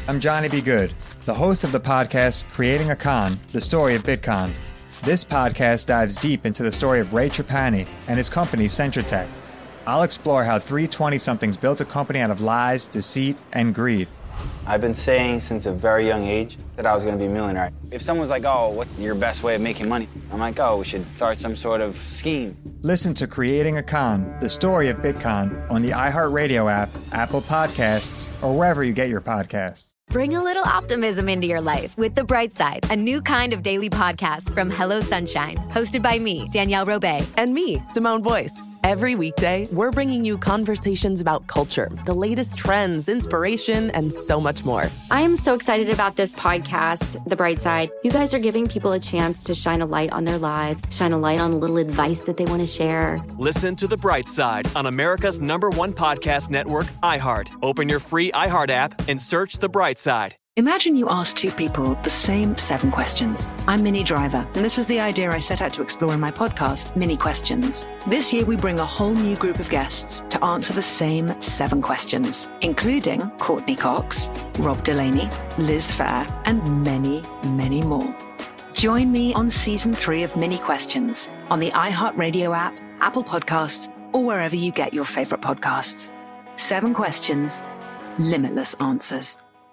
I'm Johnny B. Good, the host of the podcast Creating a Con, the story of Bitcoin. This podcast dives deep into the story of Ray Trapani and his company Centratech. I'll explore how three 20-somethings built a company out of lies, deceit, and greed. I've been saying since a very young age that I was going to be a millionaire. If someone's like, oh, what's your best way of making money? I'm like, oh, we should start some sort of scheme. Listen to Creating a Con, the story of Bitcoin on the iHeartRadio app, Apple Podcasts, or wherever you get your podcasts. Bring a little optimism into your life with The Bright Side, a new kind of daily podcast from Hello Sunshine, hosted by me, Danielle Robay. And me, Simone Boyce. Every weekday, we're bringing you conversations about culture, the latest trends, inspiration, and so much more. I am so excited about this podcast, The Bright Side. You guys are giving people a chance to shine a light on their lives, shine a light on a little advice that they want to share. Listen to The Bright Side on America's #1 podcast network, iHeart. Open your free iHeart app and search The Bright Side. Imagine you ask two people the same 7 questions. I'm Minnie Driver, and this was the idea I set out to explore in my podcast, Mini Questions. This year, we bring a whole new group of guests to answer the same 7 questions, including Courtney Cox, Rob Delaney, Liz Phair, and many, many more. Join me on Season 3 of Mini Questions on the iHeartRadio app, Apple Podcasts, or wherever you get your favorite podcasts. 7 questions, limitless answers.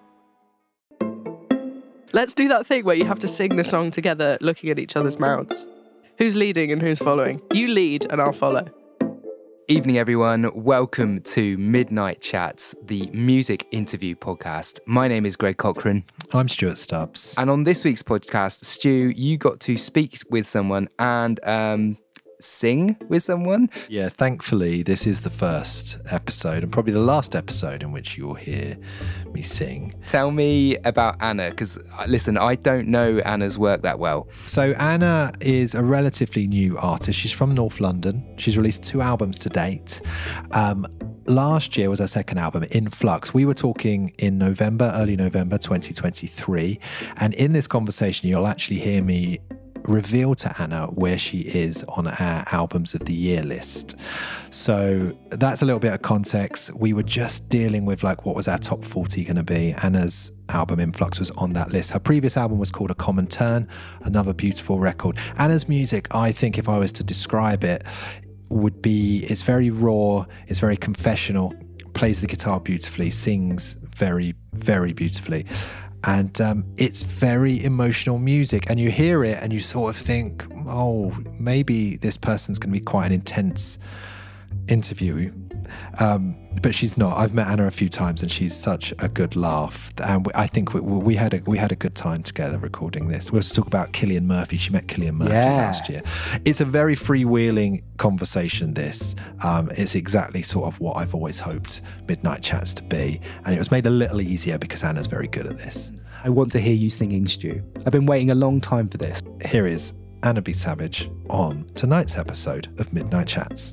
Let's do that thing where you have to sing the song together looking at each other's mouths. Who's leading and who's following? You lead and I'll follow. Evening, everyone. Welcome to Midnight Chats, the music interview podcast. My name is Greg Cochran. I'm Stuart Stubbs. And on this week's podcast, Stu, you got to speak with someone and sing with someone. Yeah, thankfully, this is the first episode and probably the last episode in which you'll hear me sing. Tell me about Anna, because listen, I don't know Anna's work that well. So Anna is a relatively new artist. She's from North London. She's released 2 albums to date. Last year was her second album, In Flux. We were talking in early November 2023. And in this conversation, you'll actually hear me reveal to Anna where she is on our albums of the year list. So that's a little bit of context. We were just dealing with what was our top 40 going to be. Anna's album Influx was on that list. Her previous album was called A Common Turn, another beautiful record. Anna's music, I think if I was to describe it, would be, it's very raw, it's very confessional, plays the guitar beautifully, sings very, very beautifully. And it's very emotional music, and you hear it and you sort of think, oh, maybe this person's going to be quite an intense interview. But she's not. I've met Anna a few times and she's such a good laugh. And I think we had a good time together recording this. We also talk about Cillian Murphy. She met Cillian Murphy last year. It's a very freewheeling conversation, this. It's exactly sort of what I've always hoped Midnight Chats to be. And it was made a little easier because Anna's very good at this. I want to hear you singing, Stu. I've been waiting a long time for this. Here is Anna B. Savage on tonight's episode of Midnight Chats.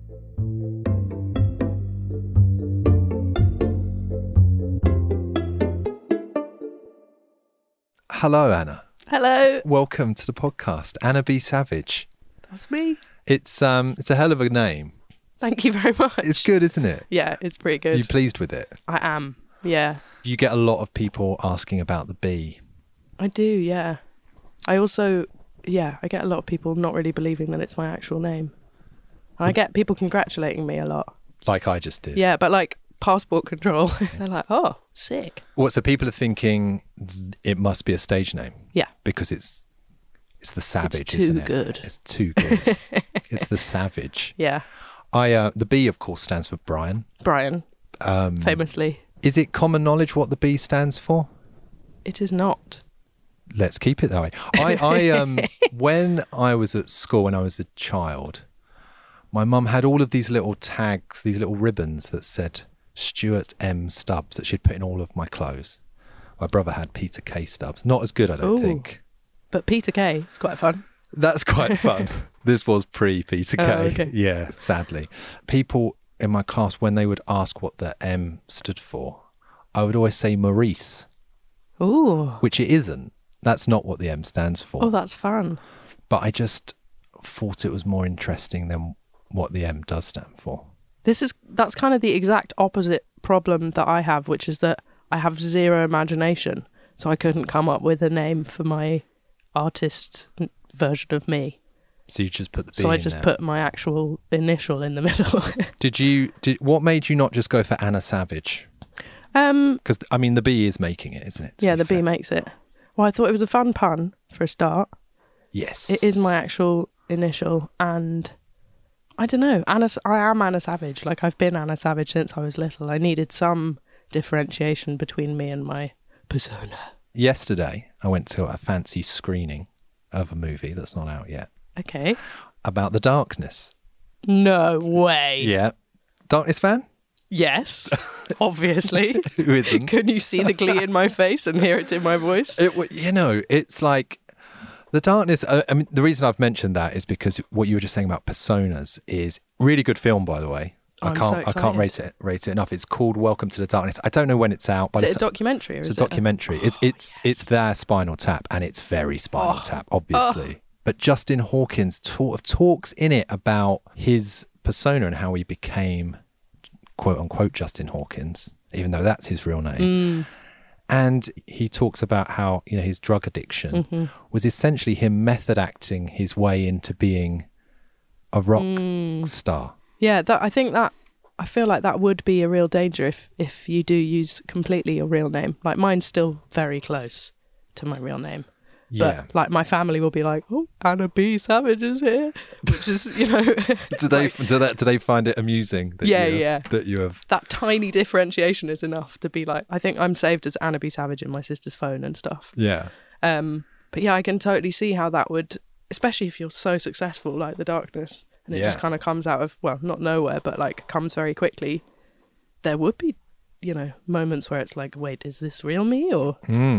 Hello, Anna. Hello. Welcome to the podcast, Anna B. Savage. That's me. It's a hell of a name. Thank you very much. It's good, isn't it? Yeah, it's pretty good. Are you pleased with it? I am, yeah. You get a lot of people asking about the B. I do, yeah. I also, I get a lot of people not really believing that it's my actual name. I get people congratulating me a lot. Like I just did. Yeah, but passport control. They're like, oh, sick. Well, so people are thinking it must be a stage name. Yeah. Because it's the Savage, it's isn't it? Good. It's too good. It's the Savage. Yeah. The B, of course, stands for Brian. Brian, famously. Is it common knowledge what the B stands for? It is not. Let's keep it that way. I when I was at school, when I was a child, my mum had all of these little tags, these little ribbons that said Stuart M. Stubbs that she'd put in all of my clothes. My brother had Peter K. Stubbs. Not as good, I don't think. But Peter K. is quite fun. That's quite fun. This was pre-Peter K. Oh, okay. Yeah, sadly. People in my class, when they would ask what the M stood for, I would always say Maurice. Ooh. Which it isn't. That's not what the M stands for. Oh, that's fun. But I just thought it was more interesting than what the M does stand for. That's kind of the exact opposite problem that I have, which is that I have zero imagination, so I couldn't come up with a name for my artist version of me. So you just put the B So I in just there. put my actual initial in the middle. What made you not just go for Anna Savage? Because, I mean, the B is making it, isn't it? Yeah, the B makes it. Well, I thought it was a fun pun for a start. Yes. It is my actual initial, and I don't know. I am Anna Savage. Like, I've been Anna Savage since I was little. I needed some differentiation between me and my persona. Yesterday, I went to a fancy screening of a movie that's not out yet. Okay. About The Darkness. No way. Yeah. Darkness fan? Yes, obviously. Who isn't? Can you see the glee in my face and hear it in my voice? It's like The Darkness. I mean, the reason I've mentioned that is because what you were just saying about personas is really good film, by the way. I can't rate it enough. It's called Welcome to the Darkness. I don't know when it's out, but is it a documentary? Or it's a documentary. It's their Spinal Tap, and it's very Spinal Tap, obviously. But Justin Hawkins talks in it about his persona and how he became, quote unquote, Justin Hawkins, even though that's his real name. And he talks about how, his drug addiction was essentially him method acting his way into being a rock star. Yeah, I feel like that would be a real danger if you do use completely your real name. Like, mine's still very close to my real name. Yeah. But, like, my family will be like, oh, Anna B. Savage is here, which is, do they find it amusing that that you have that tiny differentiation is enough to be like, I think I'm saved as Anna B. Savage in my sister's phone and stuff. Yeah. But yeah, I can totally see how that would, especially if you're so successful like The Darkness, and it just kind of comes out of, well, not nowhere, but like comes very quickly. There would be, moments where it's like, wait, is this real me? Or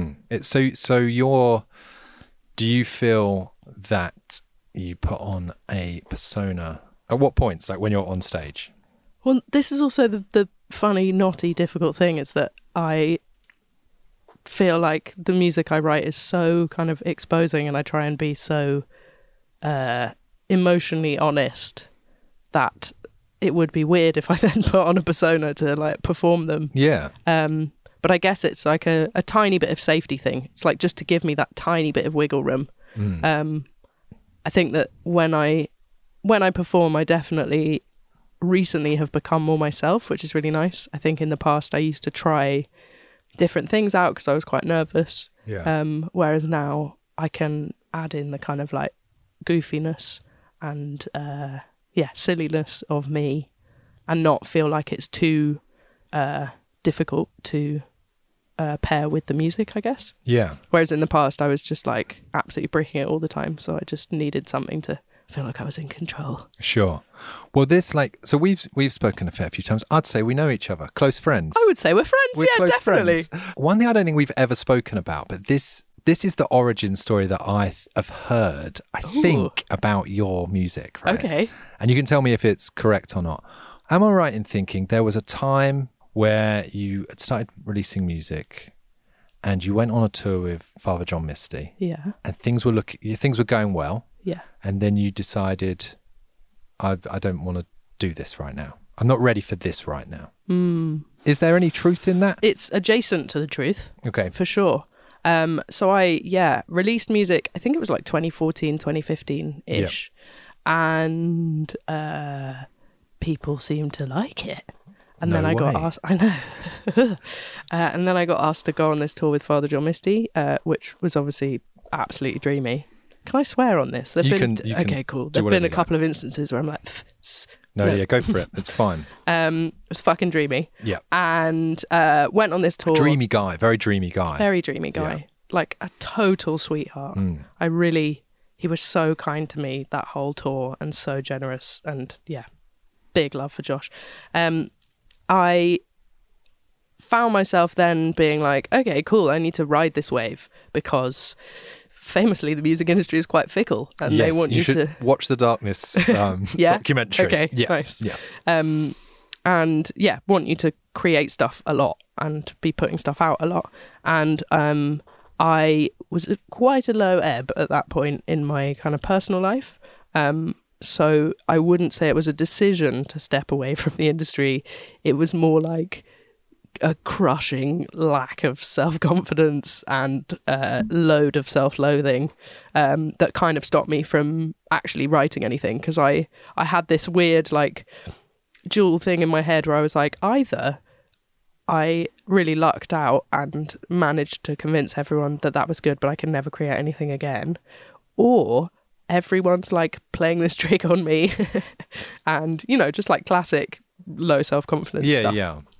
do you feel that you put on a persona at what points, like when you're on stage? Well, this is also the funny, knotty, difficult thing, is that I feel like the music I write is so kind of exposing, and I try and be so emotionally honest that it would be weird if I then put on a persona to like perform them. Yeah. But I guess it's like a tiny bit of safety thing. It's like just to give me that tiny bit of wiggle room. I think that when I perform, I definitely recently have become more myself, which is really nice. I think in the past I used to try different things out because I was quite nervous. Yeah. Whereas now I can add in the kind of like goofiness and silliness of me, and not feel like it's too difficult to pair with the music, I guess. Yeah. Whereas in the past I was just like absolutely breaking it all the time, so I just needed something to feel like I was in control. Sure. Well, so we've spoken a fair few times. I'd say we know each other, close friends. I would say we're friends. We're definitely. Friends. One thing I don't think we've ever spoken about, but this is the origin story that I have heard, I think, about your music, right? Okay. And you can tell me if it's correct or not. Am I right in thinking there was a time where you had started releasing music and you went on a tour with Father John Misty? Yeah. And things were going well. Yeah. And then you decided, I don't want to do this right now. I'm not ready for this right now. Is there any truth in that? It's adjacent to the truth. Okay. For sure. So I released music, I think it was like 2014, 2015-ish. Yeah. And people seemed to like it. And then I got asked, I know. And then I got asked to go on this tour with Father John Misty, which was obviously absolutely dreamy. Can I swear on this? Okay, cool. There've been a couple of instances where I'm like, yeah, go for it. It's fine. It was fucking dreamy. Yeah. And went on this tour. Dreamy guy, very dreamy guy. Very dreamy guy. Yeah. Like a total sweetheart. He was so kind to me that whole tour and so generous, and yeah, big love for Josh. I found myself then being like, okay, cool, I need to ride this wave, because famously the music industry is quite fickle, and they want you to watch the Darkness documentary. Okay, yeah. Nice. Yeah. And want you to create stuff a lot and be putting stuff out a lot. And I was at quite a low ebb at that point in my kind of personal life. So I wouldn't say it was a decision to step away from the industry. It was more like a crushing lack of self-confidence and load of self-loathing that kind of stopped me from actually writing anything, because I had this weird like dual thing in my head where I was like, either I really lucked out and managed to convince everyone that was good, but I can never create anything again, or everyone's like playing this trick on me and, you know, just like classic low self-confidence stuff.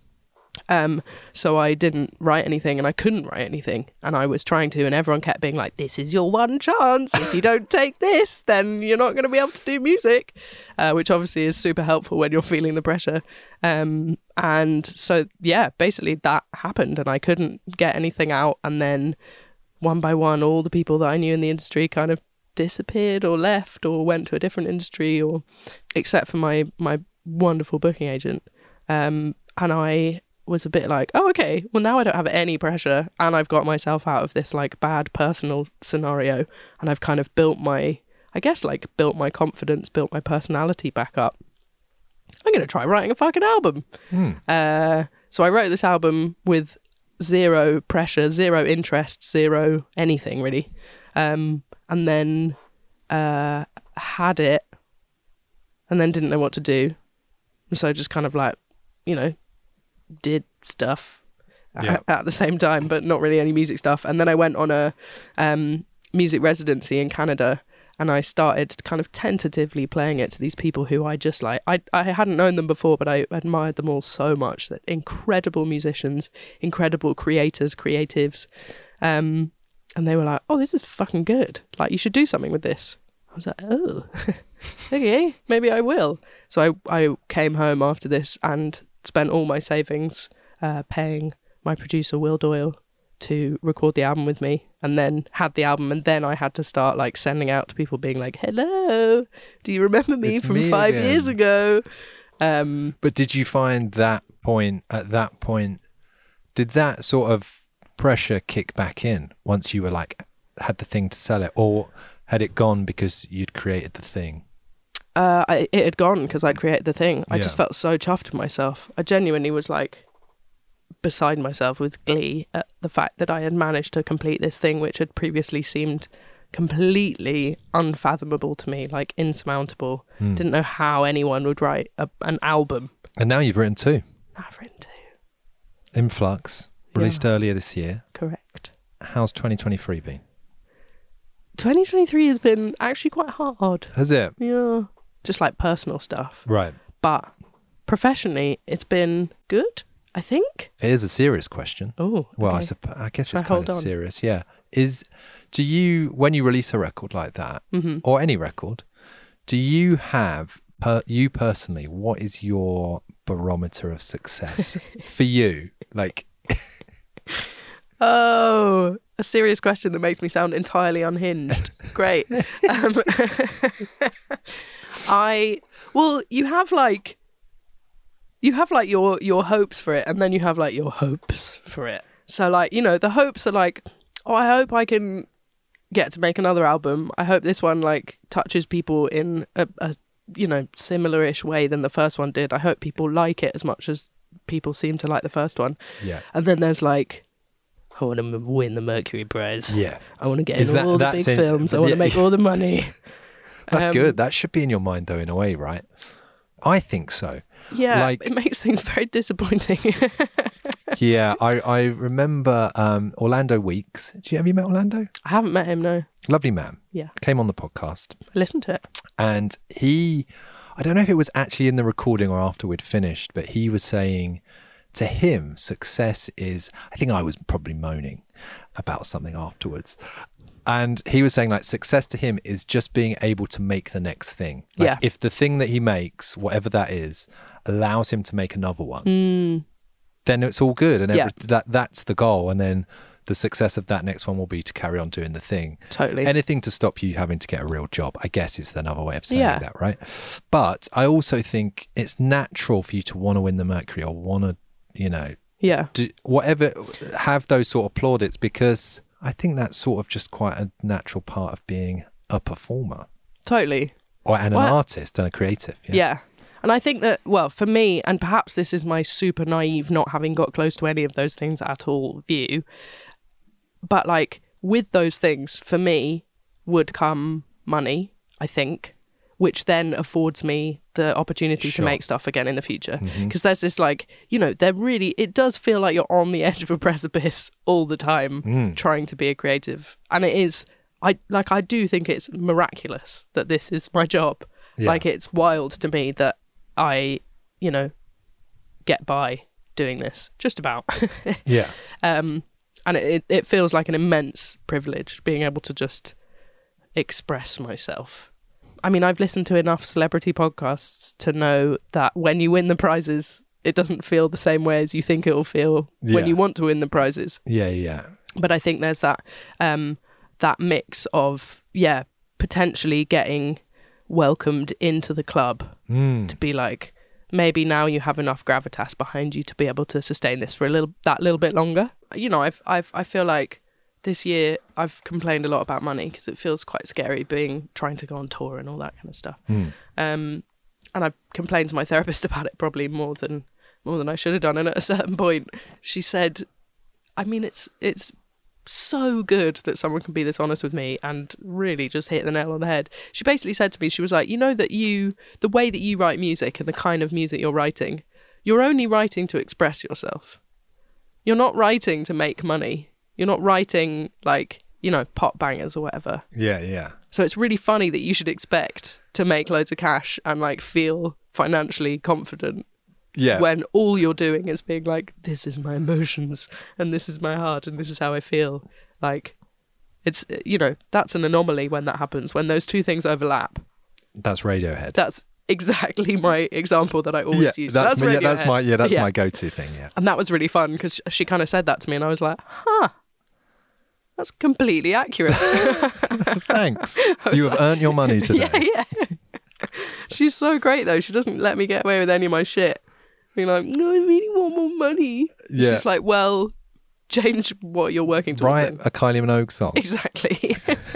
So I didn't write anything, and I couldn't write anything, and I was trying to, and everyone kept being like, this is your one chance. If you don't take this, then you're not going to be able to do music, which obviously is super helpful when you're feeling the pressure. And so, yeah, basically that happened, and I couldn't get anything out. And then one by one, all the people that I knew in the industry kind of disappeared or left or went to a different industry, or except for my wonderful booking agent. And I was a bit like, oh, okay, well, now I don't have any pressure, and I've got myself out of this like bad personal scenario, and I've kind of built my confidence, built my personality back up. I'm going to try writing a fucking album. So I wrote this album with zero pressure, zero interest, zero anything really. And then had it, and then didn't know what to do. So just kind of like, you know, did stuff at the same time, but not really any music stuff. And then I went on a music residency in Canada, and I started kind of tentatively playing it to these people who I just like, I hadn't known them before, but I admired them all so much. That incredible musicians, incredible creatives. And they were like, oh, this is fucking good. Like, you should do something with this. I was like, oh, okay, maybe I will. So I came home after this and spent all my savings paying my producer Will Doyle to record the album with me, and then had the album, and then I had to start like sending out to people being like, hello, do you remember me from 5 years ago? But did you find at that point, did that sort of pressure kick back in once you were like, had the thing to sell it, or had it gone because you'd created the thing? It had gone because I'd created the thing. I just felt so chuffed with myself. I genuinely was like beside myself with glee at the fact that I had managed to complete this thing, which had previously seemed completely unfathomable to me, like insurmountable. Didn't know how anyone would write an album. And now you've written two. I've written two. Influx, released earlier this year. Correct. How's 2023 been? 2023 has been actually quite hard. Has it? Yeah. Just like personal stuff. Right. But professionally, it's been good, I think. It is a serious question. Oh, well, okay. I guess it's kind of serious. Yeah. Do you, when you release a record like that, or any record, do you have, you personally, what is your barometer of success for you? Like, oh, a serious question that makes me sound entirely unhinged. Great. You have like your hopes for it, and then you have like your hopes for it. So like, you know, the hopes are like, oh, I hope I can get to make another album. I hope this one like touches people in a you know, similar-ish way than the first one did. I hope people like it as much as people seem to like the first one. Yeah. And then there's like, I want to win the Mercury Prize. Yeah. I want to get in all the big films. I want to make all the money. That's good. That should be in your mind, though, in a way, right? I think so. Yeah, like, it makes things very disappointing. Yeah, I remember Orlando Weeks. Have you met Orlando? I haven't met him, no. Lovely man. Yeah. Came on the podcast. I listened to it. And I don't know if it was actually in the recording or after we'd finished, but he was saying to him, success is, I think I was probably moaning about something afterwards. And he was saying like success to him is just being able to make the next thing. Like, yeah. If the thing that he makes, whatever that is, allows him to make another one, then it's all good. And that's the goal. And then the success of that next one will be to carry on doing the thing. Totally. Anything to stop you having to get a real job, I guess, is another way of saying that, right? But I also think it's natural for you to want to win the Mercury or want to, you know, do whatever, have those sort of plaudits, because I think that's sort of just quite a natural part of being a performer. Totally. And an artist and a creative. Yeah. And I think that, well, for me, and perhaps this is my super naive, not having got close to any of those things at all view, but like with those things, for me, would come money, I think, which then affords me the opportunity to make stuff again in the future. Because there's this like, you know, it does feel like you're on the edge of a precipice all the time trying to be a creative. And it is, I do think it's miraculous that this is my job. Yeah. Like, it's wild to me that I, you know, get by doing this, just about. Yeah. And it feels like an immense privilege being able to just express myself. I mean, I've listened to enough celebrity podcasts to know that when you win the prizes, it doesn't feel the same way as you think it will feel when you want to win the prizes. Yeah. But I think there's that that mix of, potentially getting welcomed into the club to be like, maybe now you have enough gravitas behind you to be able to sustain this for that little bit longer. You know, I feel like this year I've complained a lot about money because it feels quite scary trying to go on tour and all that kind of stuff. And I've complained to my therapist about it probably more than I should have done. And at a certain point, she said, I mean, it's so good that someone can be this honest with me and really just hit the nail on the head. She basically said to me, she was like, you know that the way that you write music and the kind of music you're writing, you're only writing to express yourself. You're not writing to make money. You're not writing like, you know, pop bangers or whatever. Yeah. So it's really funny that you should expect to make loads of cash and like feel financially confident. Yeah. When all you're doing is being like, this is my emotions and this is my heart and this is how I feel. Like, it's, you know, that's an anomaly when that happens, when those two things overlap. That's Radiohead. That's exactly my example that I always use. That's my go-to thing. Yeah. And that was really fun because she kind of said that to me and I was like, that's completely accurate. Thanks. You have earned your money today. Yeah. She's so great though. She doesn't let me get away with any of my shit. Being like, no, I really want more money. Yeah. She's like, well, change what you're working towards. Write a Kylie Minogue song. Exactly.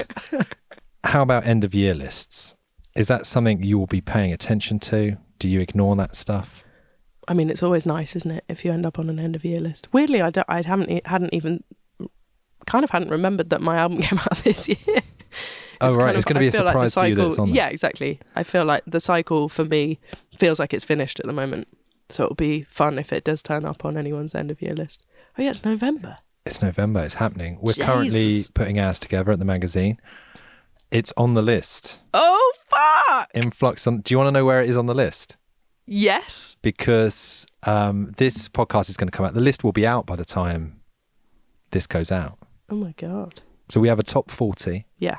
How about end of year lists? Is that something you will be paying attention to? Do you ignore that stuff? I mean, it's always nice, isn't it, if you end up on an end of year list? Weirdly, I hadn't even remembered that my album came out this year. It's going to be a surprise to you that it's on there. Yeah, exactly. I feel like the cycle for me feels like it's finished at the moment. So it'll be fun if it does turn up on anyone's end of year list. Oh yeah, it's November. It's November. It's happening. We're currently putting ours together at the magazine. It's on the list. Oh, fuck! Influx. Do you want to know where it is on the list? Yes. Because this podcast is going to come out. The list will be out by the time this goes out. Oh my God. So we have a top 40. Yeah.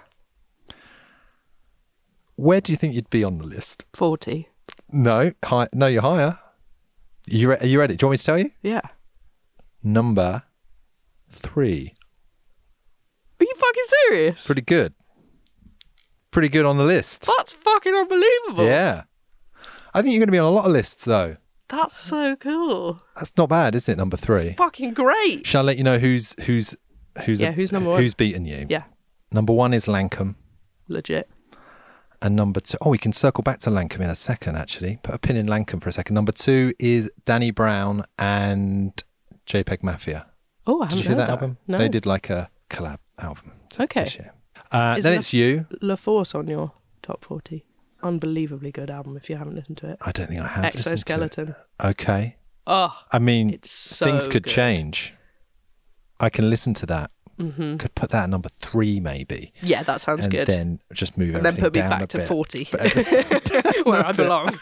Where do you think you'd be on the list? 40. No, you're higher. Are you ready? Do you want me to tell you? Yeah. Number 3. Are you fucking serious? Pretty good. Pretty good on the list. That's fucking unbelievable. Yeah. I think you're going to be on a lot of lists, though. That's so cool. That's not bad, is it? Number 3. Fucking great. Shall I let you know who's number 1? Who's beaten you? Yeah. Number 1 is Lankum. Legit. And number 2, we can circle back to Lankum in a second, actually. Put a pin in Lankum for a second. Number 2 is Danny Brown and JPEG Mafia. Oh, I haven't Did you hear that album? No. They did like a collab album this year. Then it's you. La Force on your top 40. Unbelievably good album if you haven't listened to it. I don't think I have. Exoskeleton. Okay. Oh, I mean, it's so things could good. change. I can listen to that. Mm-hmm. Could put that at number 3 maybe. Yeah, that sounds and good. Then just move and everything then put me down back a to bit. 40, where I belong.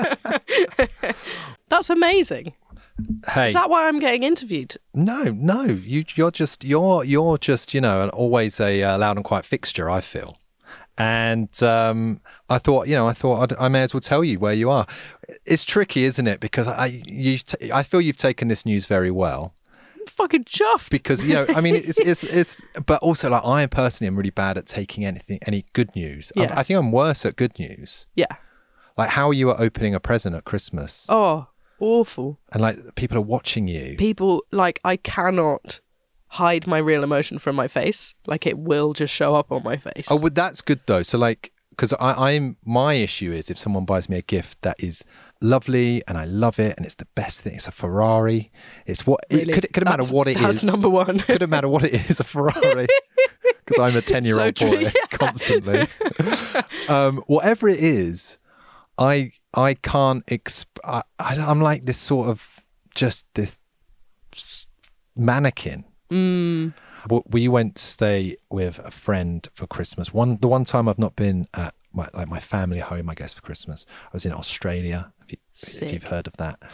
That's amazing. Hey, is that why I'm getting interviewed? No. You're just always a loud and quiet fixture, I feel. And I thought I may as well tell you where you are. It's tricky, isn't it? Because I feel you've taken this news very well. I'm fucking chuffed. Because I mean, it's but also like I personally am really bad at taking any good news. Yeah. I think I'm worse at good news. Yeah. Like how you were opening a present at Christmas. Oh, awful. And like people are watching you. People, like, I cannot hide my real emotion from my face. Like, it will just show up on my face. Oh, well, that's good though. So like because my issue is if someone buys me a gift that is lovely and I love it and it's the best thing, it's a Ferrari. It's what really? It could matter what it that's is. That's number one. Couldn't matter what it is, a Ferrari. Because I'm a 10-year-old boy constantly. Whatever it is, I can't. I'm like this sort of just this mannequin. We went to stay with a friend for Christmas. The one time I've not been at my family home, I guess, for Christmas, I was in Australia. If you've heard of that.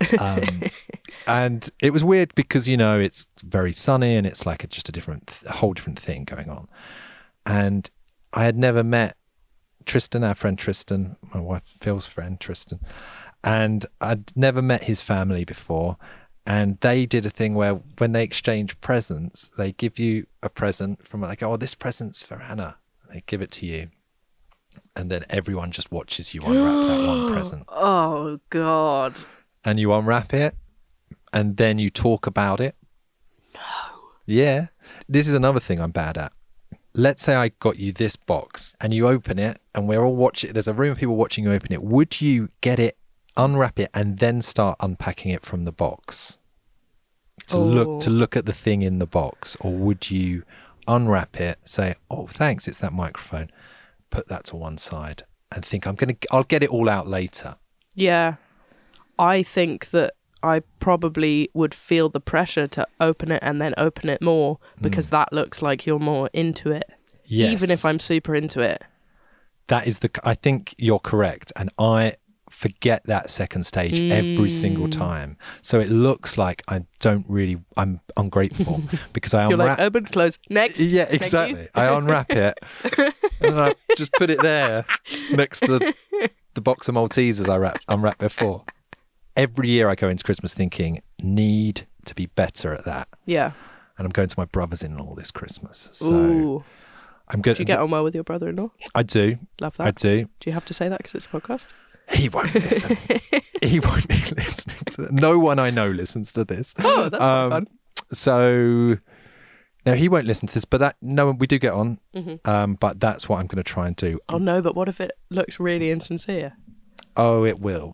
And it was weird because, it's very sunny and it's like just a whole different thing going on. And I had never met Tristan, our friend Tristan, my wife Phil's friend Tristan, and I'd never met his family before. And they did a thing where when they exchange presents, they give you a present from like, oh, this present's for Anna. They give it to you. And then everyone just watches you unwrap that one present. Oh, God. And you unwrap it, and then you talk about it. No. Yeah. This is another thing I'm bad at. Let's say I got you this box, and you open it, and we're all watching. There's a room of people watching you open it. Would you get it, unwrap it, and then start unpacking it from the box? To look at the thing in the box? Or would you unwrap it, say, oh, thanks, it's that microphone, put that to one side and think I'll get it all out later? Yeah. I think that I probably would feel the pressure to open it and then open it more because that looks like you're more into it. Yes. Even if I'm super into it. I think you're correct. And I forget that second stage every single time. So it looks like I'm ungrateful because I You're like, open, close, next. Yeah, exactly. I unwrap it and I just put it there next to the box of Maltesers I unwrapped before. Every year I go into Christmas thinking, need to be better at that. Yeah. And I'm going to my brother-in-law this Christmas. So Ooh. I'm good. Do you get on well with your brother-in-law? I do. Love that. I do. Do you have to say that because it's a podcast? He won't listen. He won't be listening to it. No one I know listens to this. Oh, that's fun. So, no, he won't listen to this, but we do get on. Mm-hmm. But that's what I'm going to try and do. Oh, no, but what if it looks really insincere? Oh, it will.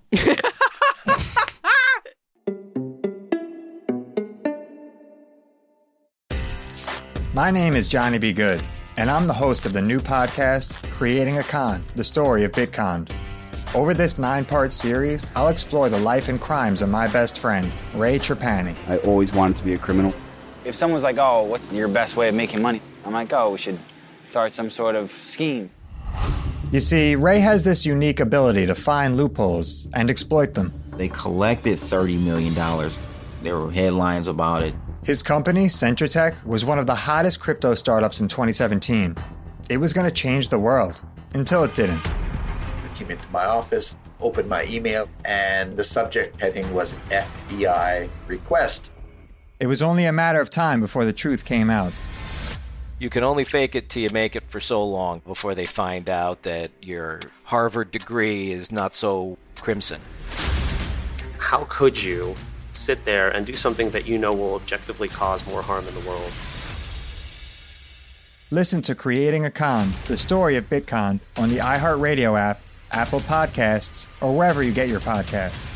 My name is Johnny B. Good, and I'm the host of the new podcast, Creating a Con, the story of Bitcon. Over this 9-part series, I'll explore the life and crimes of my best friend, Ray Trapani. I always wanted to be a criminal. If someone's like, oh, what's your best way of making money? I'm like, oh, we should start some sort of scheme. You see, Ray has this unique ability to find loopholes and exploit them. They collected $30 million. There were headlines about it. His company, Centratech, was one of the hottest crypto startups in 2017. It was going to change the world, until it didn't. I came into my office, opened my email, and the subject heading was FBI request. It was only a matter of time before the truth came out. You can only fake it till you make it for so long before they find out that your Harvard degree is not so crimson. How could you sit there and do something that you know will objectively cause more harm in the world? Listen to Creating a Con, the story of Bitcon, on the iHeartRadio app, Apple Podcasts, or wherever you get your podcasts.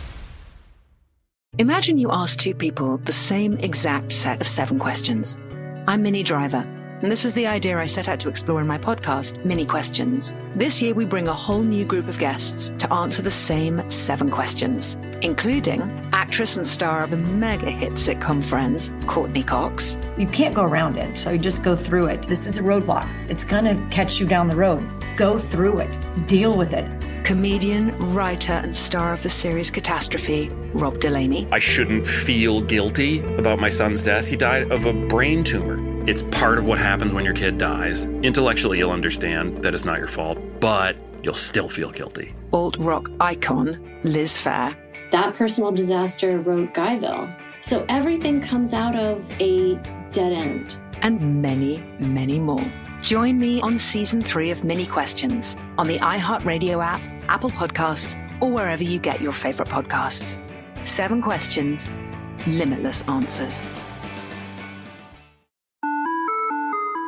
Imagine you ask two people the same exact set of 7 questions. I'm Minnie Driver, and this was the idea I set out to explore in my podcast, Mini Questions. This year, we bring a whole new group of guests to answer the same 7 questions, including actress and star of the mega hit sitcom Friends, Courtney Cox. You can't go around it, so you just go through it. This is a roadblock. It's going to catch you down the road. Go through it. Deal with it. Comedian, writer, and star of the series Catastrophe, Rob Delaney. I shouldn't feel guilty about my son's death. He died of a brain tumor. It's part of what happens when your kid dies. Intellectually, you'll understand that it's not your fault, but you'll still feel guilty. Alt-rock icon, Liz Phair. That personal disaster wrote Guyville. So everything comes out of a dead end. And many, many more. Join me on Season 3 of Mini Questions on the iHeartRadio app, Apple Podcasts, or wherever you get your favorite podcasts. 7 questions, limitless answers.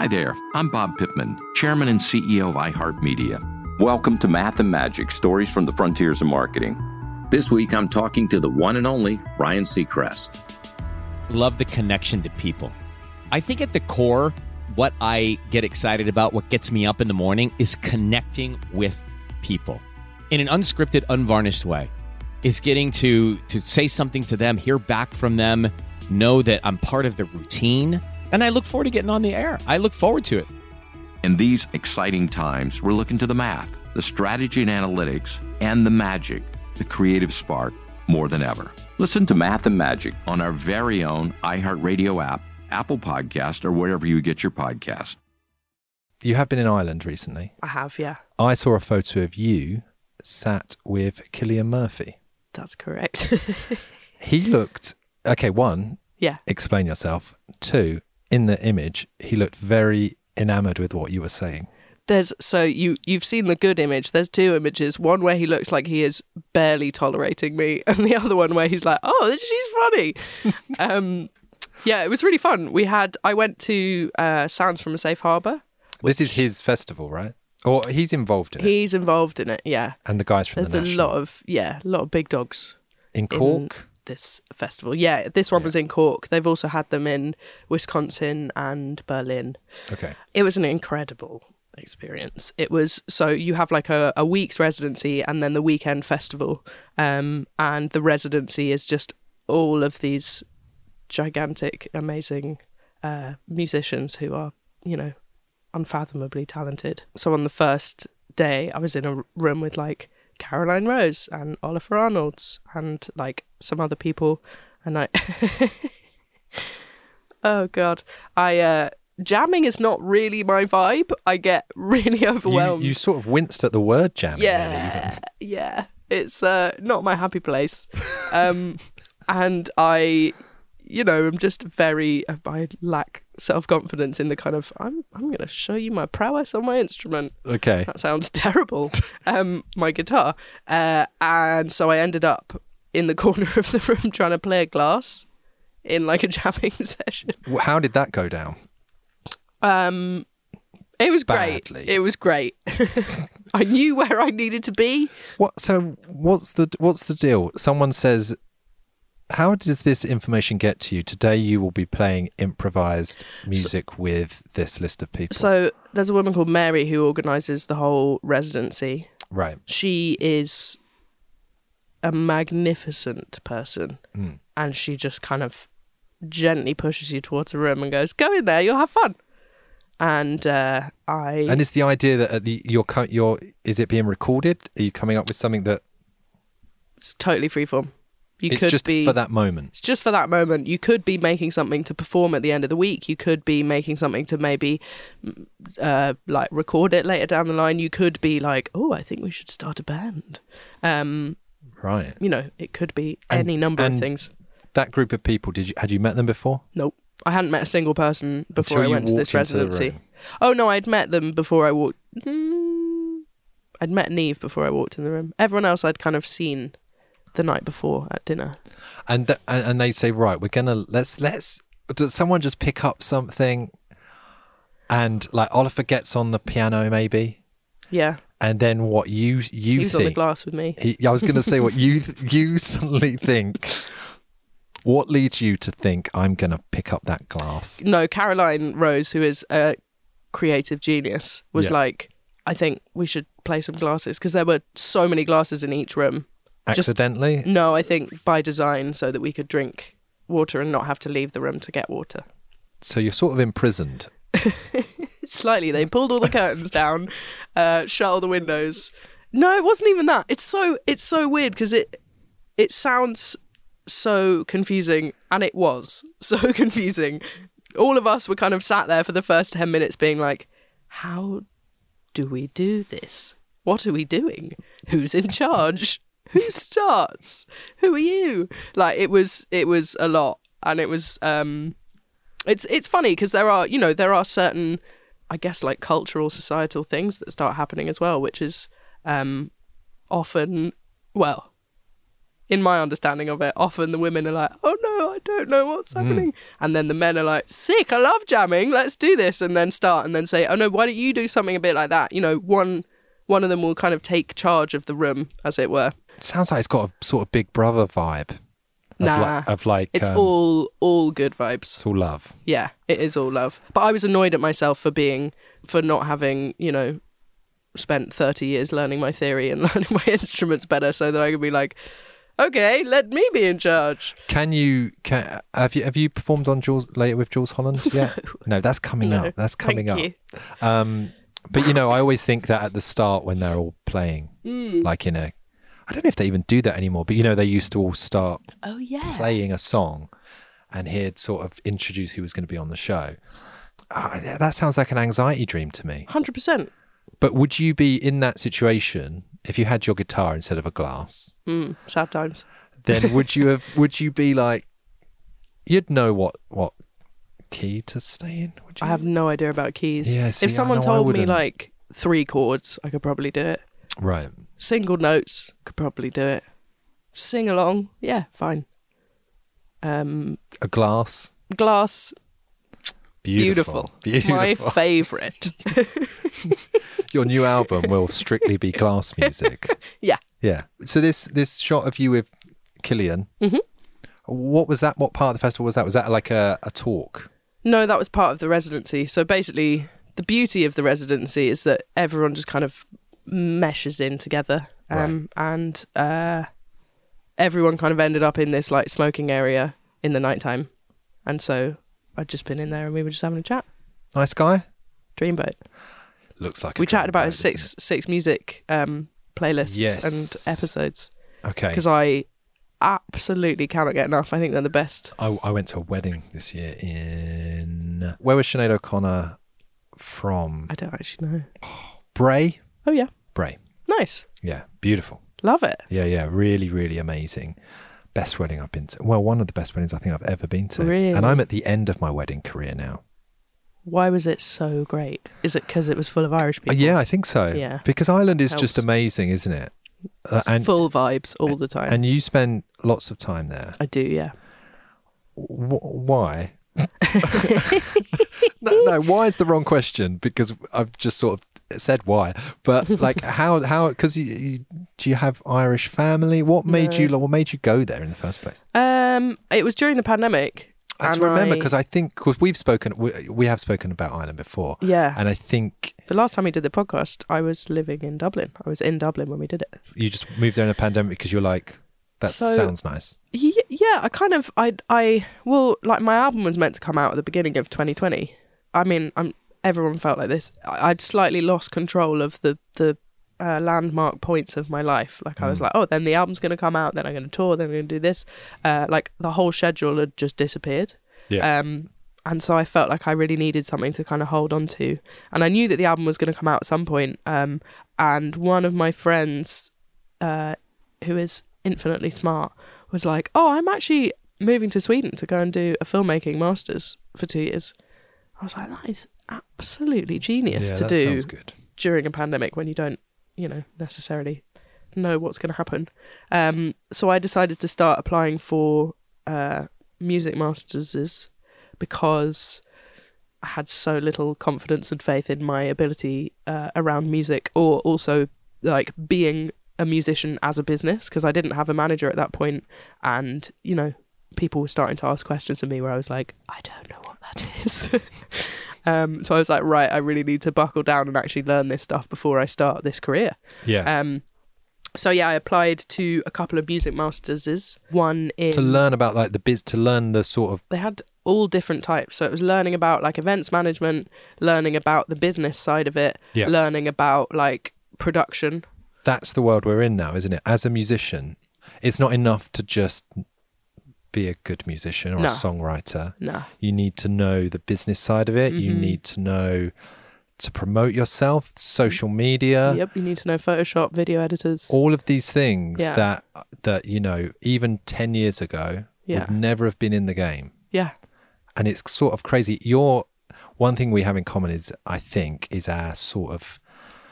Hi there, I'm Bob Pittman, Chairman and CEO of iHeartMedia. Welcome to Math and Magic, Stories from the Frontiers of Marketing. This week I'm talking to the one and only Ryan Seacrest. Love the connection to people. I think at the core, what I get excited about, what gets me up in the morning, is connecting with people in an unscripted, unvarnished way. Is getting to say something to them, hear back from them, know that I'm part of the routine, and I look forward to getting on the air. I look forward to it. In these exciting times, we're looking to the math, the strategy and analytics, and the magic, the creative spark, more than ever. Listen to Math and Magic on our very own iHeartRadio app, Apple Podcast, or wherever you get your podcast. You have been in Ireland recently. I have, yeah. I saw a photo of you sat with Cillian Murphy. That's correct. He looked, okay, one, yeah. Explain yourself. Two, in the image, he looked very enamored with what you were saying. You've seen the good image. There's two images. One where he looks like he is barely tolerating me, and the other one where he's like, "Oh, she's funny." Yeah, it was really fun. I went to Sounds from a Safe Harbour. This is his festival, right? Or he's involved in it. He's involved in it, yeah. And the guys from the National. There's a lot of big dogs in Cork. This festival, yeah. This one was in Cork. They've also had them in Wisconsin and Berlin. Okay, it was an incredible experience. It was, so you have like a week's residency and then the weekend festival, and the residency is just all of these gigantic, amazing musicians who are, unfathomably talented. So on the first day, I was in a room with like Caroline Rose and Oliver Arnolds and like some other people, and I oh god, jamming is not really my vibe. I get really overwhelmed. You sort of winced at the word jamming. Yeah, it's not my happy place. And I I'm just I lack self-confidence in the kind of, I'm going to show you my prowess on my instrument. Okay. That sounds terrible. My guitar. And so I ended up in the corner of the room trying to play a glass in like a jamming session. How did that go down? It was great. It was great. I knew where I needed to be. What's the deal? Someone says, how does this information get to you? Today you will be playing improvised music with this list of people. So there's a woman called Mary who organises the whole residency. Right. She is a magnificent person, and she just kind of gently pushes you towards a room and goes, go in there, you'll have fun. And And is the idea that is it being recorded? Are you coming up with something that... It's totally freeform. It's just for that moment. It's just for that moment. You could be making something to perform at the end of the week. You could be making something to maybe like record it later down the line. You could be like, oh, I think we should start a band. Right. It could be any number of things. That group of people, had you met them before? Nope. I hadn't met a single person before I went to this residency. Oh no, I'd met them before I walked. I'd met Neve before I walked in the room. Everyone else I'd kind of seen the night before at dinner. And they say, right, we're gonna let's does someone just pick up something, and like Oliver gets on the piano maybe, yeah, and then what you he's think, on the glass with me. I was gonna say what you suddenly think. What leads you to think I'm gonna pick up that glass? No, Caroline Rose, who is a creative genius, was like, I think we should play some glasses, because there were so many glasses in each room. Accidentally? No, I think by design, so that we could drink water and not have to leave the room to get water. So you're sort of imprisoned. Slightly. They pulled all the curtains down, shut all the windows. No, it wasn't even that. It's so weird because it sounds so confusing, and it was so confusing. All of us were kind of sat there for the first 10 minutes being like, how do we do this? What are we doing? Who's in charge? Who starts? Who are you? Like, it was a lot, and it was it's funny because there are certain, I guess, like cultural, societal things that start happening as well, which is often, well, in my understanding of it, often the women are like, oh no, I don't know what's happening. And then the men are like, sick, I love jamming, let's do this. And then start and then say, oh no, why don't you do something a bit like that? You know, one of them will kind of take charge of the room, as it were. It sounds like it's got a sort of Big Brother vibe. It's all good vibes. It's all love. Yeah, it is all love. But I was annoyed at myself for not having, you know, spent 30 years learning my theory and learning my instruments better, so that I could be like, okay, let me be in charge. Have you performed on Later with Jules Holland yet? No, that's coming up. That's coming up. You. But you know, I always think that at the start when they're all playing, like in a, I don't know if they even do that anymore, but you know, they used to all start playing a song and he'd sort of introduce who was going to be on the show. That sounds like an anxiety dream to me. 100%. But would you be in that situation if you had your guitar instead of a glass? Sad times. Then would you be like, you'd know what key to stay in? Would you? I have no idea about keys. Yeah, see, if someone I told me wouldn't. like 3 chords, I could probably do it. Right. Single notes, could probably do it. Sing along, yeah, fine. A glass. Beautiful. My favourite. Your new album will strictly be glass music. Yeah. Yeah. So this shot of you with Killian, what was that? What part of the festival was that? Was that like a talk? No, that was part of the residency. So basically, the beauty of the residency is that everyone just kind of meshes in together. And everyone kind of ended up in this like smoking area in the nighttime. And so I'd just been in there and we were just having a chat. Nice guy? Dreamboat. Looks like we chatted about his six music playlists and episodes. Okay. Because I absolutely cannot get enough. I think they're the best. I went to a wedding this year in... Where was Sinead O'Connor from? I don't actually know. Bray? Oh, yeah. Bray. Nice. Yeah, beautiful. Love it. Yeah, really, really amazing. Best wedding I've been to. Well, one of the best weddings I think I've ever been to. Really? And I'm at the end of my wedding career now. Why was it so great? Is it because it was full of Irish people? Yeah, I think so. Yeah. Because Ireland is just amazing, isn't it? It's full vibes all the time. And you spend lots of time there. I do, yeah. Why? No, why is the wrong question, because I've just sort of said why. But like how because do you have Irish family? What made you go there in the first place? It was during the pandemic. I just remember because I think because we have spoken about Ireland before. Yeah. And I think the last time we did the podcast, I was living in Dublin. I was in Dublin when we did it. You just moved there in a pandemic because you're like, sounds nice. Yeah, well, like my album was meant to come out at the beginning of 2020. I mean, everyone felt like this. I'd slightly lost control of the landmark points of my life. Like I was like, oh, then the album's going to come out, then I'm going to tour, then I'm going to do this. Like the whole schedule had just disappeared. Yeah. And so I felt like I really needed something to kind of hold on to. And I knew that the album was going to come out at some point. And one of my friends, who is infinitely smart, was like, oh, I'm actually moving to Sweden to go and do a filmmaking master's for 2 years. I was like, that is absolutely genius to do during a pandemic when you don't, necessarily know what's going to happen. So I decided to start applying for music masterses because I had so little confidence and faith in my ability around music, or also like being a musician as a business, because I didn't have a manager at that point, and people were starting to ask questions of me where I was like, I don't know what that is. So I was like, right, I really need to buckle down and actually learn this stuff before I start this career. Yeah. So yeah, I applied to a couple of music masterses. One in to learn about like to learn the sort of. They had all different types. So it was learning about like events management, learning about the business side of it, learning about like production. That's the world we're in now, isn't it? As a musician, it's not enough to just be a good musician or a songwriter. No. You need to know the business side of it. Mm-hmm. You need to know to promote yourself, social media. Yep, you need to know Photoshop, video editors. All of these things that even 10 years ago would never have been in the game. Yeah. And it's sort of crazy. One thing we have in common is, I think, is our sort of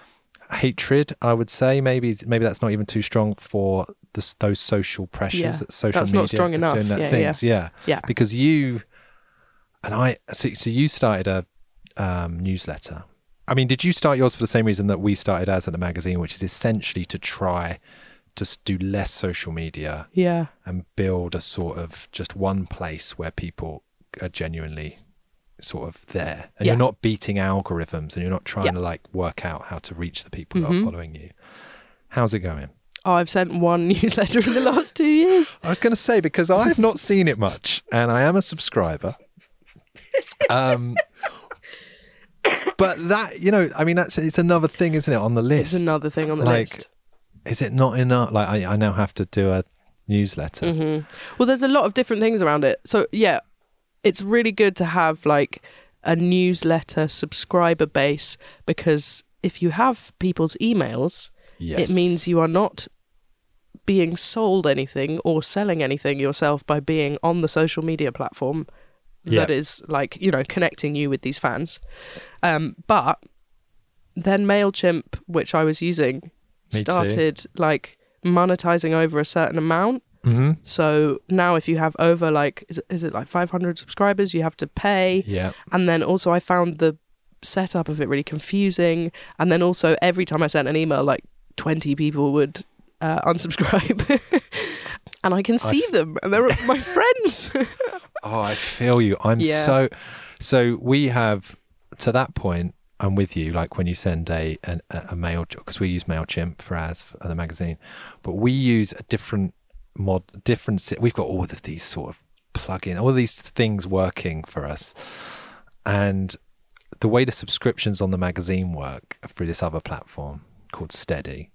hatred, I would say. Maybe that's not even too strong for those social pressures that social that's media not strong enough. doing that things. Yeah. Because you and so you started a newsletter. I mean, did you start yours for the same reason that we started ours at the magazine, which is essentially to try to do less social media and build a sort of just one place where people are genuinely sort of there, and you're not beating algorithms, and you're not trying to like work out how to reach the people that are following you. How's it going? Oh, I've sent one newsletter in the last 2 years. I was going to say, because I've not seen it much, and I am a subscriber. But that, you know, I mean, it's another thing, isn't it, on the list? It's another thing on the list. Is it not enough? Like, I now have to do a newsletter. Mm-hmm. Well, there's a lot of different things around it. So, yeah, it's really good to have, like, a newsletter subscriber base, because if you have people's emails, it means you are not being sold anything or selling anything yourself by being on the social media platform that is, like, you know, connecting you with these fans. But then MailChimp, which I was using, started like monetizing over a certain amount. Mm-hmm. So now if you have over like, is it like 500 subscribers, you have to pay. Yeah. And then also I found the setup of it really confusing. And then also every time I sent an email, like 20 people would unsubscribe. And I can see them, and they're my friends. Oh, I feel you. So we have, to that point, I'm with you, like when you send a mail, because we use MailChimp for the magazine, but we use a different we've got all of these sort of plugins, all of these things working for us. And the way the subscriptions on the magazine work through this other platform called Steady,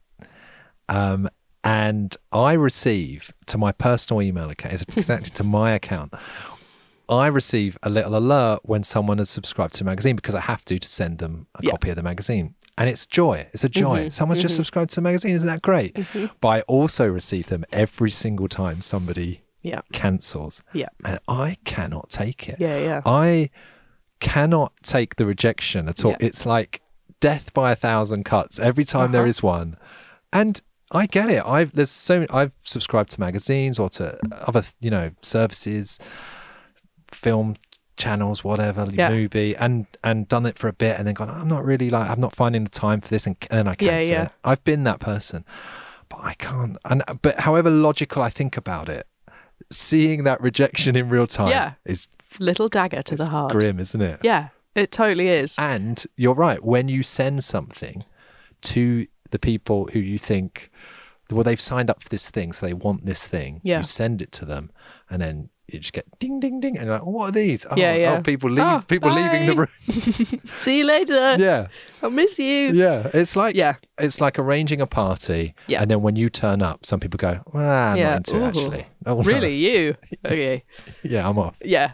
and I receive to my personal email account, it's connected to my account, I receive a little alert when someone has subscribed to the magazine, because I have to send them a copy of the magazine. And it's joy. It's a joy. Mm-hmm. Someone's just subscribed to the magazine. Isn't that great? Mm-hmm. But I also receive them every single time somebody cancels. Yeah. And I cannot take it. Yeah. I cannot take the rejection at all. Yeah. It's like death by 1,000 cuts every time there is one. And I get it. I've subscribed to magazines or to other, you know, services, film channels, whatever, Mubi, and done it for a bit, and then gone, I'm not finding the time for this, and then I cancel it. I've been that person, but I can't. But however logical I think about it, seeing that rejection in real time is little dagger to the heart. Grim, isn't it? Yeah, it totally is. And you're right. When you send something to the people who you think, well, they've signed up for this thing, so they want this thing. Yeah. You send it to them, and then you just get ding, ding, ding, and you're like, what are these? Oh, people leaving the room. See you later. Yeah, I'll miss you. Yeah, it's like arranging a party, and then when you turn up, some people go, I'm not into it, actually. Oh, really, you? Okay. Yeah, I'm off. Yeah.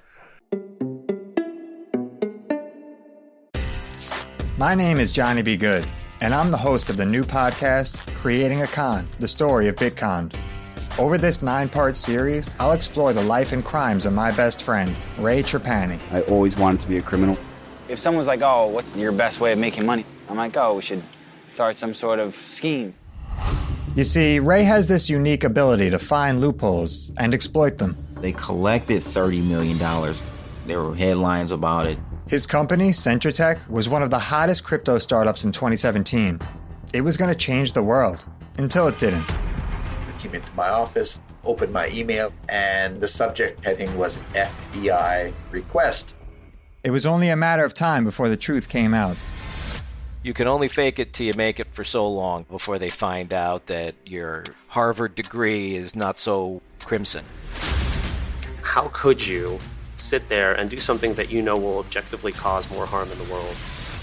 My name is Johnny B. Good, and I'm the host of the new podcast, Creating a Con, the story of Bitcon. Over this 9-part series, I'll explore the life and crimes of my best friend, Ray Trapani. I always wanted to be a criminal. If someone's like, oh, what's your best way of making money? I'm like, oh, we should start some sort of scheme. You see, Ray has this unique ability to find loopholes and exploit them. They collected $30 million. There were headlines about it. His company, Centratech, was one of the hottest crypto startups in 2017. It was going to change the world, until it didn't. I came into my office, opened my email, and the subject heading was FBI request. It was only a matter of time before the truth came out. You can only fake it till you make it for so long before they find out that your Harvard degree is not so crimson. How could you sit there and do something that you know will objectively cause more harm in the world?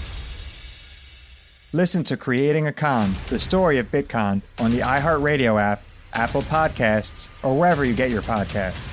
Listen to Creating a Con, the story of Bitcon, on the iHeartRadio app, Apple Podcasts, or wherever you get your podcasts.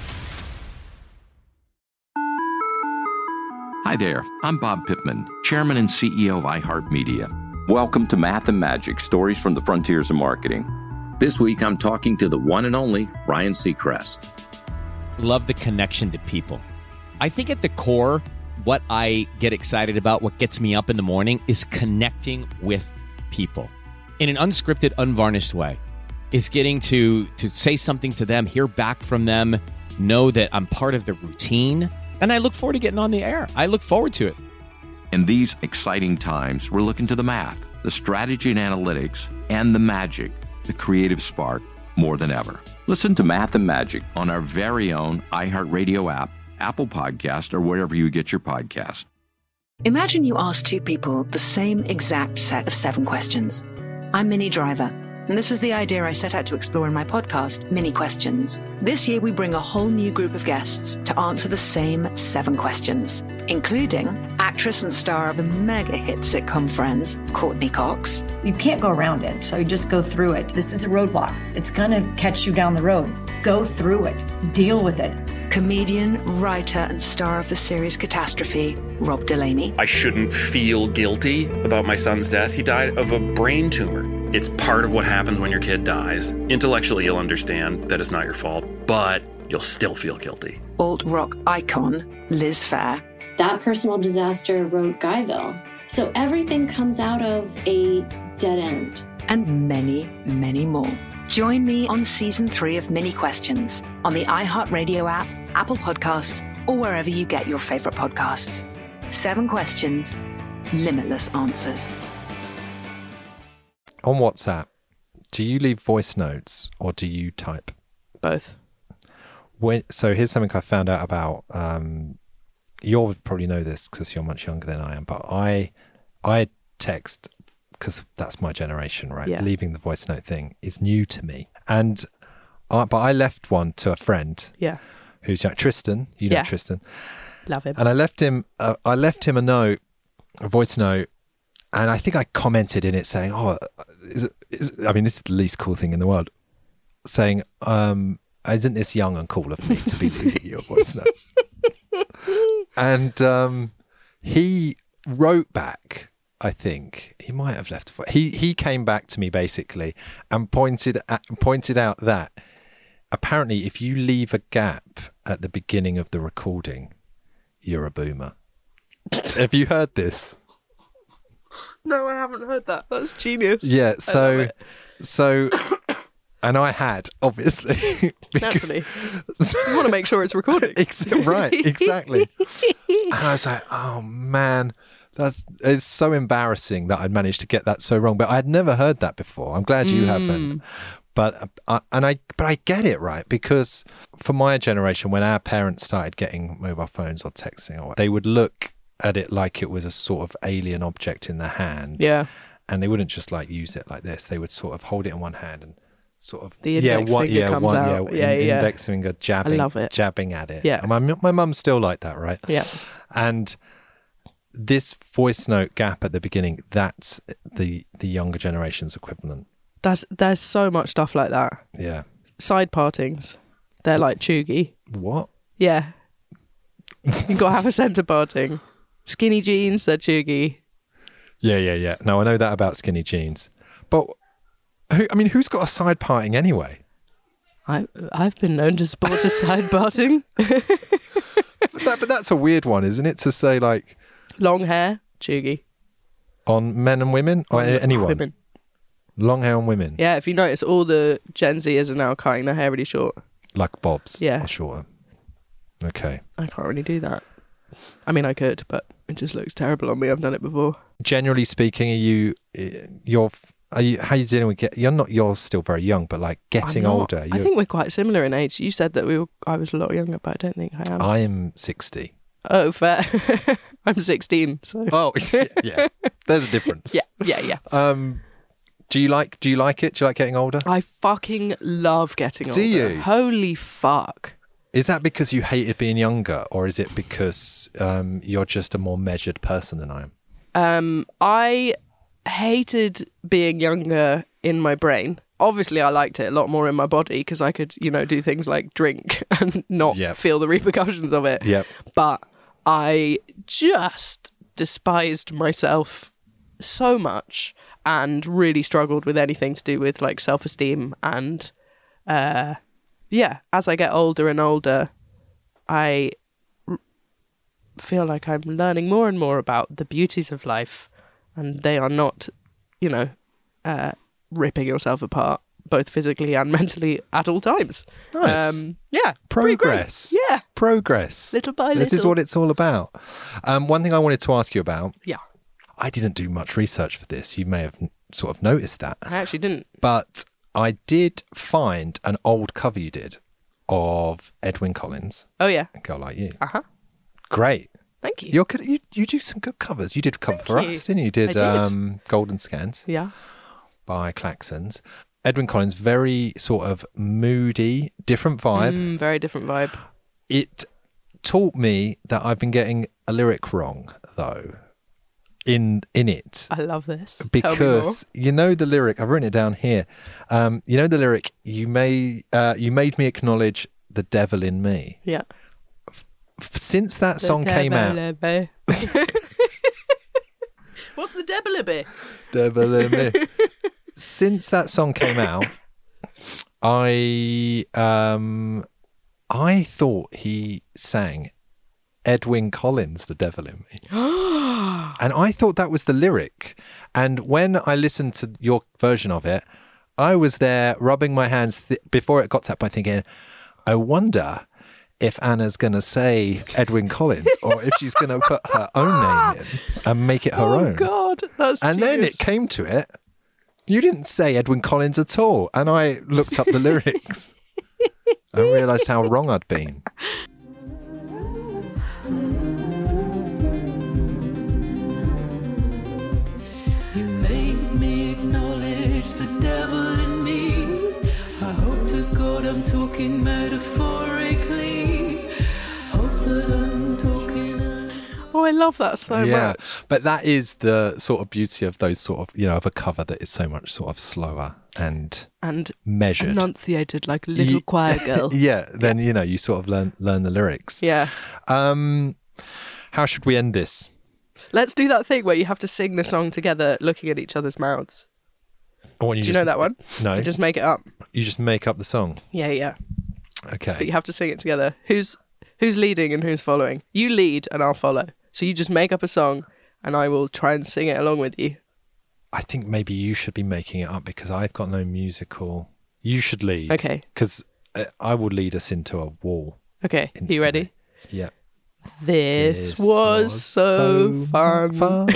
Hi there, I'm Bob Pittman, Chairman and CEO of iHeartMedia. Welcome to Math and Magic, Stories from the Frontiers of Marketing. This week I'm talking to the one and only Ryan Seacrest. Love the connection to people. I think at the core, what I get excited about, what gets me up in the morning, is connecting with people. in an unscripted, unvarnished way, is getting to say something to them, hear back from them, know that I'm part of the routine. And I look forward to getting on the air. I look forward to it. In these exciting times, we're looking to the math, the strategy and analytics, and the magic, the creative spark, more than ever. Listen to Math and Magic on our very own iHeartRadio app, Apple Podcast, or wherever you get your podcast. Imagine you ask two people the same exact set of 7 questions. I'm Minnie Driver, and this was the idea I set out to explore in my podcast, Mini Questions. This year, we bring a whole new group of guests to answer the same 7 questions, including actress and star of the mega hit sitcom Friends, Courtney Cox. You can't go around it, so you just go through it. This is a roadblock. It's going to catch you down the road. Go through it. Deal with it. Comedian, writer, and star of the series Catastrophe, Rob Delaney. I shouldn't feel guilty about my son's death. He died of a brain tumor. It's part of what happens when your kid dies. Intellectually, you'll understand that it's not your fault, but you'll still feel guilty. Alt-rock icon, Liz Phair. That personal disaster wrote Guyville. So everything comes out of a dead end. And many, many more. Join me on Season 3 of Mini Questions on the iHeartRadio app, Apple Podcasts, or wherever you get your favorite podcasts. 7 questions, limitless answers. On WhatsApp, do you leave voice notes or do you type? Both. So here's something I found out about. You'll probably know this because you're much younger than I am, but I text because that's my generation, right? Yeah. Leaving the voice note thing is new to me. But I left one to a friend. Yeah. Who's young, Tristan. You know Tristan. Love him. And I left him a note, a voice note, and I think I commented in it saying, "Oh, I mean, this is the least cool thing in the world." Saying, "Isn't this young and cool of me to be leaving your voice note?" And he wrote back. I think he might have left. He came back to me basically and pointed out that apparently if you leave a gap at the beginning of the recording, you're a boomer. Have you heard this? No, I haven't heard that. That's genius. Yeah. So, and I had obviously. Naturally, you want to make sure it's recording. Right. Exactly. And I was like, oh man. It's so embarrassing that I'd managed to get that so wrong, but I'd never heard that before. I'm glad you haven't. But I get it, right? Because for my generation, when our parents started getting mobile phones or texting, they would look at it like it was a sort of alien object in the hand. Yeah. And they wouldn't just like use it like this. They would sort of hold it in one hand and sort of the index finger comes out. Index finger jabbing, I love it. jabbing at it. Yeah. And my mum's still like that, right? Yeah. And this voice note gap at the beginning, that's the younger generation's equivalent. There's so much stuff like that. Yeah. Side partings. They're like chuggy. What? Yeah. You've got to have a centre parting. Skinny jeans, they're chuggy. Yeah. No, I know that about skinny jeans. But, who's got a side parting anyway? I've been known to sport a side parting. But that's a weird one, isn't it? To say like... Long hair, chuggy. On men and women? Or anyone? Women. Long hair on women? Yeah, if you notice, all the Gen Zers are now cutting their hair really short. Like bobs? Yeah. Or shorter? Okay. I can't really do that. I mean, I could, but it just looks terrible on me. I've done it before. Generally speaking, how are you dealing with you're still very young, but like getting older? I think we're quite similar in age. You said that I was a lot younger, but I don't think I am. I am 60. Oh, fair. I'm 16. So. Oh, yeah. There's a difference. Yeah. Do you like it? Do you like getting older? I fucking love getting older. Do you? Holy fuck. Is that because you hated being younger, or is it because you're just a more measured person than I am? I hated being younger in my brain. Obviously, I liked it a lot more in my body because I could, do things like drink and not feel the repercussions of it. Yep. But I just despised myself so much and really struggled with anything to do with like self-esteem. And as I get older and older, I feel like I'm learning more and more about the beauties of life, and they are not, ripping yourself apart, both physically and mentally at all times. Nice. Yeah. Progress. Yeah. Progress. Little by This is little. what it's all about. One thing I wanted to ask you about. Yeah. I didn't do much research for this. You may have sort of noticed that. I actually didn't. But I did find an old cover you did of Edwyn Collins. Oh, yeah. A Girl Like You. Uh-huh. Great. Thank you. You do some good covers. You did a cover for you. us, didn't you? You did, I did. Golden Scans. Yeah. By Klaxons. Edwyn Collins, very sort of moody, different vibe. Very different vibe. It taught me that I've been getting a lyric wrong, though, in it. I love this. Because you know the lyric, I've written it down here. You know the lyric, you made me acknowledge the devil in me. Yeah. Since that song came out. What's the devil a bit? Devil in me. Since that song came out, I thought he sang Edwyn Collins, the devil in me. And I thought that was the lyric. And when I listened to your version of it, I was there rubbing my hands before it got to that point thinking, I wonder if Anna's going to say Edwyn Collins or if she's going to put her own name in and make it her own. Oh, God. That's and then it came to it. You didn't say Edwyn Collins at all. And I looked up the lyrics and realised how wrong I'd been. You made me acknowledge the devil in me. I hope to God I'm talking metaphorically. Hope that I'm talking. Oh, I love that so much. But that is the sort of beauty of those sort of, of a cover that is so much sort of slower and measured. Enunciated like a little choir girl. Then, you sort of learn the lyrics. Yeah. How should we end this? Let's do that thing where you have to sing the song together looking at each other's mouths. Do you know that one? No. You just make it up. You just make up the song? Yeah. Okay. But you have to sing it together. Who's leading and who's following? You lead and I'll follow. So you just make up a song and I will try and sing it along with you. I think maybe you should be making it up because I've got no musical. You should lead. Okay. Because I will lead us into a wall. Okay. Instantly. You ready? Yeah. This was so fun. God.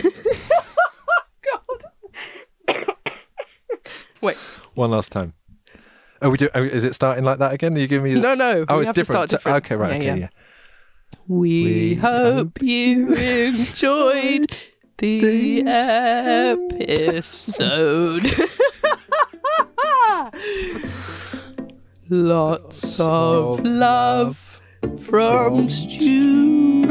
Wait. One last time. Oh, we do. Oh, is it starting like that again? Are you giving me? No. Oh, we it's have different. To start different. Okay, right. Yeah. We hope you enjoyed the episode. Lots of love from Stu.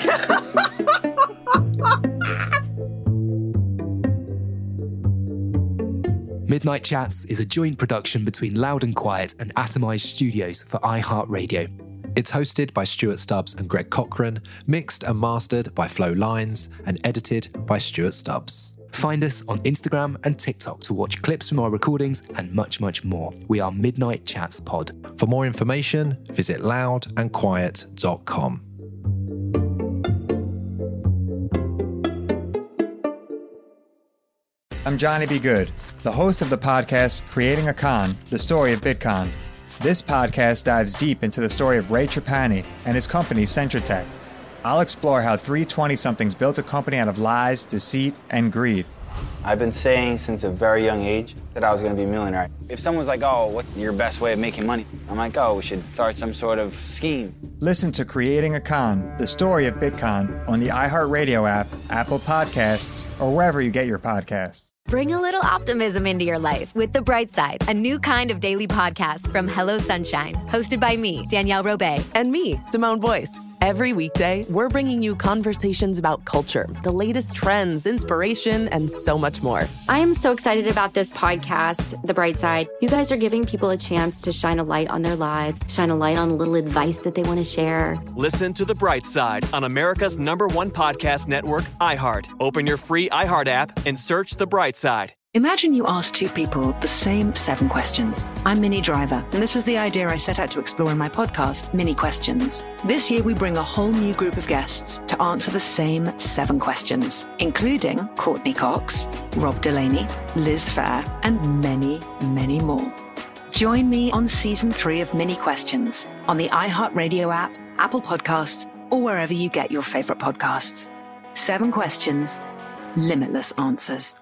Midnight Chats is a joint production between Loud and Quiet and Atomized Studios for iHeartRadio. It's hosted by Stuart Stubbs and Greg Cochran, mixed and mastered by Flo Lines, and edited by Stuart Stubbs. Find us on Instagram and TikTok to watch clips from our recordings and much, much more. We are Midnight Chats Pod. For more information, visit loudandquiet.com. I'm Johnny B. Good, the host of the podcast Creating a Con, the story of Bitcon. This podcast dives deep into the story of Ray Trapani and his company, Centratech. I'll explore how three 20-somethings built a company out of lies, deceit, and greed. I've been saying since a very young age that I was going to be a millionaire. If someone's like, oh, what's your best way of making money? I'm like, oh, we should start some sort of scheme. Listen to Creating a Con, the story of Bitcon, on the iHeartRadio app, Apple Podcasts, or wherever you get your podcasts. Bring a little optimism into your life with The Bright Side, a new kind of daily podcast from Hello Sunshine, hosted by me, Danielle Robay. And me, Simone Boyce. Every weekday, we're bringing you conversations about culture, the latest trends, inspiration, and so much more. I am so excited about this podcast, The Bright Side. You guys are giving people a chance to shine a light on their lives, shine a light on a little advice that they want to share. Listen to The Bright Side on America's #1 podcast network, iHeart. Open your free iHeart app and search The Bright Side. Imagine you ask two people the same 7 questions. I'm Minnie Driver, and this was the idea I set out to explore in my podcast, Mini Questions. This year, we bring a whole new group of guests to answer the same 7 questions, including Courtney Cox, Rob Delaney, Liz Phair, and many, many more. Join me on Season 3 of Mini Questions on the iHeartRadio app, Apple Podcasts, or wherever you get your favorite podcasts. 7 questions, limitless answers.